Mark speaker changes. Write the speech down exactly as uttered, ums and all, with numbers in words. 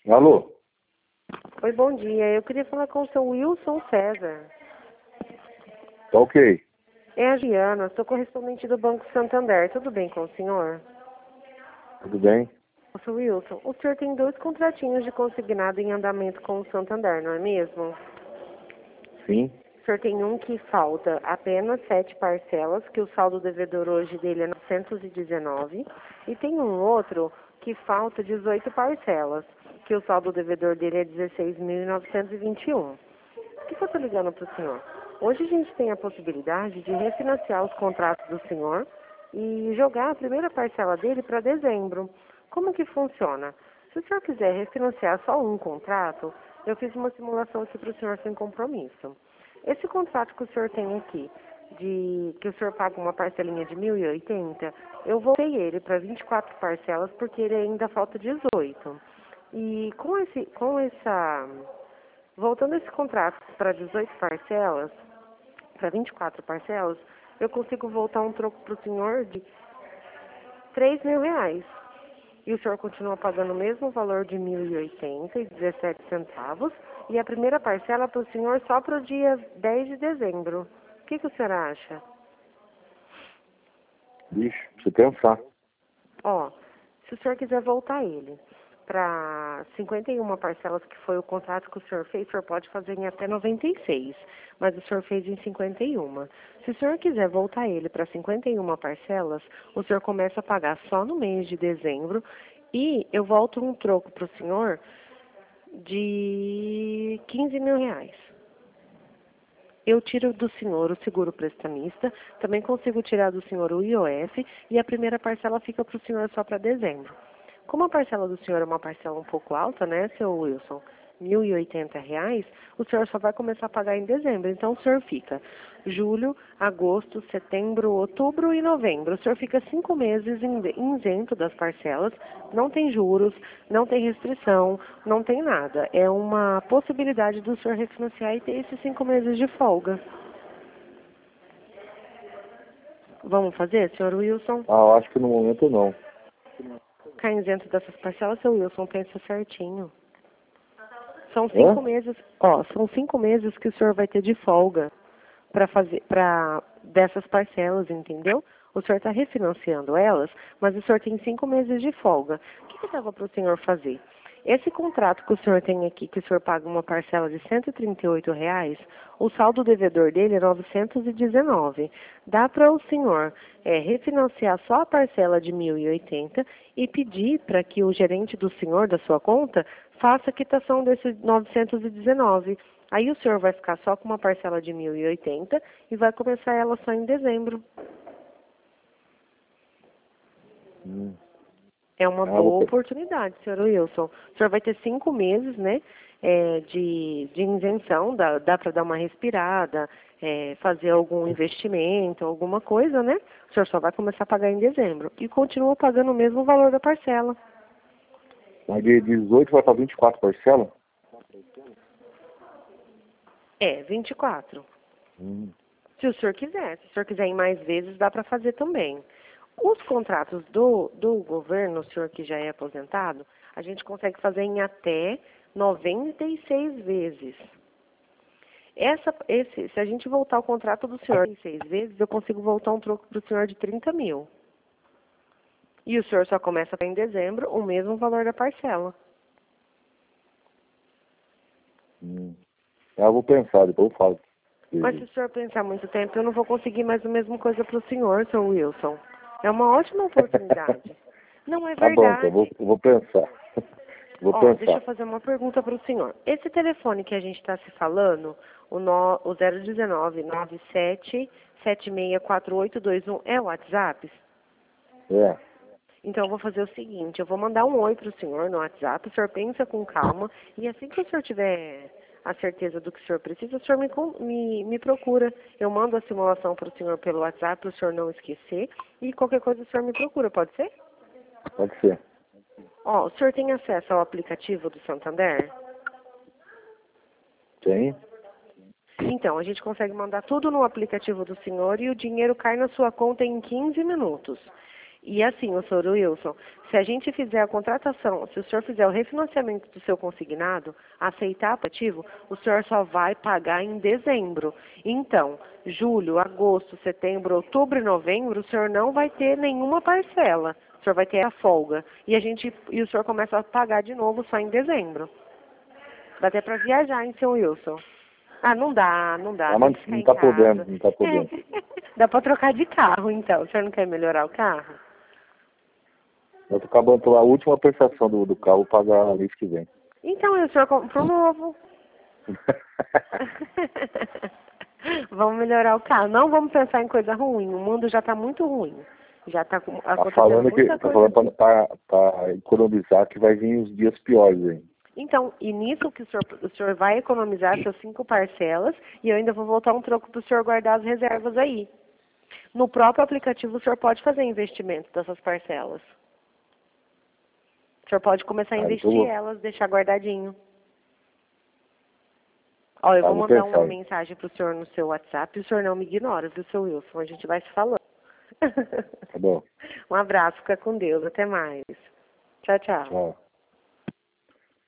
Speaker 1: Alô?
Speaker 2: Oi, bom dia. Eu queria falar com o seu Wilson César.
Speaker 1: Tá ok.
Speaker 2: É a Giana, sou correspondente do Banco Santander. Tudo bem com o senhor?
Speaker 1: Tudo bem?
Speaker 2: O seu Wilson, o senhor tem dois contratinhos de consignado em andamento com o Santander, não é mesmo?
Speaker 1: Sim.
Speaker 2: O senhor tem um que falta apenas sete parcelas, que o saldo devedor hoje dele é novecentos e dezenove, e tem um outro que falta dezoito parcelas, que o saldo devedor dele é dezesseis mil novecentos e vinte e um. O que, que eu estou ligando para o senhor? Hoje a gente tem a possibilidade de refinanciar os contratos do senhor e jogar a primeira parcela dele para dezembro. Como que funciona? Se o senhor quiser refinanciar só um contrato, eu fiz uma simulação aqui para o senhor sem compromisso. Esse contrato que o senhor tem aqui, de que o senhor paga uma parcelinha de mil e oitenta, eu voltei ele para vinte e quatro parcelas porque ele ainda falta dezoito. E com esse, com essa, voltando esse contrato para dezoito parcelas, para vinte e quatro parcelas, eu consigo voltar um troco para o senhor de três mil reais. E o senhor continua pagando o mesmo valor de mil e oitenta e dezessete centavos. E a primeira parcela para o senhor só para o dia dez de dezembro. O que, que o senhor acha?
Speaker 1: Bicho, você pensar.
Speaker 2: Ó, se o senhor quiser voltar ele para cinquenta e uma parcelas, que foi o contrato que o senhor fez, o senhor pode fazer em até noventa e seis, mas o senhor fez em cinquenta e uma. Se o senhor quiser voltar ele para cinquenta e uma parcelas, o senhor começa a pagar só no mês de dezembro e eu volto um troco para o senhor de quinze mil reais. Eu tiro do senhor o seguro prestamista, também consigo tirar do senhor o I O F e a primeira parcela fica para o senhor só para dezembro. Como a parcela do senhor é uma parcela um pouco alta, né, seu Wilson? mil e oitenta reais, o senhor só vai começar a pagar em dezembro. Então, o senhor fica julho, agosto, setembro, outubro e novembro. O senhor fica cinco meses isento das parcelas, não tem juros, não tem restrição, não tem nada. É uma possibilidade do senhor refinanciar e ter esses cinco meses de folga. Vamos fazer, senhor Wilson?
Speaker 1: Ah, eu acho que no momento não.
Speaker 2: Ficar isento dessas parcelas, seu Wilson, pensa certinho. São cinco
Speaker 1: Hã?
Speaker 2: meses, ó, são cinco meses que o senhor vai ter de folga para fazer, para dessas parcelas, entendeu? O senhor está refinanciando elas, mas o senhor tem cinco meses de folga. O que, que dava para o senhor fazer? Esse contrato que o senhor tem aqui, que o senhor paga uma parcela de cento e trinta e oito reais, o saldo devedor dele é novecentos e dezenove. Dá para o senhor é, refinanciar só a parcela de mil e oitenta e pedir para que o gerente do senhor, da sua conta, faça a quitação desses novecentos e dezenove. Aí o senhor vai ficar só com uma parcela de mil e oitenta e vai começar ela só em dezembro.
Speaker 1: Hum.
Speaker 2: É uma
Speaker 1: Ah,
Speaker 2: boa
Speaker 1: vou...
Speaker 2: oportunidade, senhor Wilson. O senhor vai ter cinco meses, né, é, de, de isenção, dá, dá para dar uma respirada, é, fazer algum investimento, alguma coisa, né? O senhor só vai começar a pagar em dezembro. E continua pagando o mesmo valor da parcela.
Speaker 1: Mas de dezoito vai para vinte e quatro parcelas?
Speaker 2: É, vinte e quatro.
Speaker 1: Hum.
Speaker 2: Se o senhor quiser. Se o senhor quiser ir mais vezes, dá para fazer também. Os contratos do, do governo, o senhor que já é aposentado, a gente consegue fazer em até noventa e seis vezes. Essa, esse, se a gente voltar o contrato do senhor em seis vezes, eu consigo voltar um troco para o senhor de trinta mil. E o senhor só começa em dezembro o mesmo valor da parcela.
Speaker 1: Hum. Ah, eu vou pensar, depois eu falo.
Speaker 2: Mas se o senhor pensar muito tempo, eu não vou conseguir mais a mesma coisa para o senhor, seu Wilson. É uma ótima oportunidade. Não é
Speaker 1: Tá bom, então eu vou,
Speaker 2: verdade.
Speaker 1: eu vou pensar. Vou
Speaker 2: Ó, deixa eu
Speaker 1: pensar.
Speaker 2: fazer uma pergunta para o senhor. Esse telefone que a gente está se falando, o, no, o zero um nove, nove sete sete seis quatro oito dois um, é o WhatsApp?
Speaker 1: É.
Speaker 2: Então eu vou fazer o seguinte, eu vou mandar um oi para o senhor no WhatsApp, o senhor pensa com calma, e assim que o senhor tiver a certeza do que o senhor precisa, o senhor me, me, me procura. Eu mando a simulação para o senhor pelo WhatsApp, para o senhor não esquecer, e qualquer coisa o senhor me procura, pode ser?
Speaker 1: Pode ser.
Speaker 2: Ó, o senhor tem acesso ao aplicativo do Santander?
Speaker 1: Tem?
Speaker 2: Então, a gente consegue mandar tudo no aplicativo do senhor e o dinheiro cai na sua conta em quinze minutos. E assim, o senhor Wilson, se a gente fizer a contratação, se o senhor fizer o refinanciamento do seu consignado, aceitar aplicativo, o senhor só vai pagar em dezembro. Então, julho, agosto, setembro, outubro e novembro, o senhor não vai ter nenhuma parcela. O senhor vai ter a folga. E, a gente, e o senhor começa a pagar de novo só em dezembro. Dá até para viajar, hein, seu Wilson? Ah, não dá, não dá.
Speaker 1: Ah, mas não tá podendo, não tá podendo.
Speaker 2: Dá para trocar de carro, então. O senhor não quer melhorar o carro?
Speaker 1: Eu tô acabando a última prestação do, do carro, pagar mês que vem.
Speaker 2: Então, o senhor compra um novo. Vamos melhorar o carro. Não vamos pensar em coisa ruim. O mundo já está muito ruim. Já está acontecendo
Speaker 1: Tá falando que,
Speaker 2: muita
Speaker 1: tá
Speaker 2: coisa.
Speaker 1: falando para economizar que vai vir os dias piores aí.
Speaker 2: Então, e nisso que o senhor, o senhor vai economizar suas cinco parcelas e eu ainda vou voltar um troco para o senhor guardar as reservas aí. No próprio aplicativo o senhor pode fazer investimento dessas parcelas. O senhor pode começar a
Speaker 1: Ah,
Speaker 2: investir
Speaker 1: vou...
Speaker 2: elas, deixar guardadinho. Ó, eu
Speaker 1: ah,
Speaker 2: vou
Speaker 1: vou
Speaker 2: mandar
Speaker 1: pensar
Speaker 2: uma
Speaker 1: aí.
Speaker 2: mensagem pro senhor no seu WhatsApp e o senhor não me ignora, viu, seu Wilson? A gente vai se falando.
Speaker 1: Tá bom.
Speaker 2: Um abraço, fica com Deus. Até mais. Tchau, tchau.
Speaker 1: Tchau.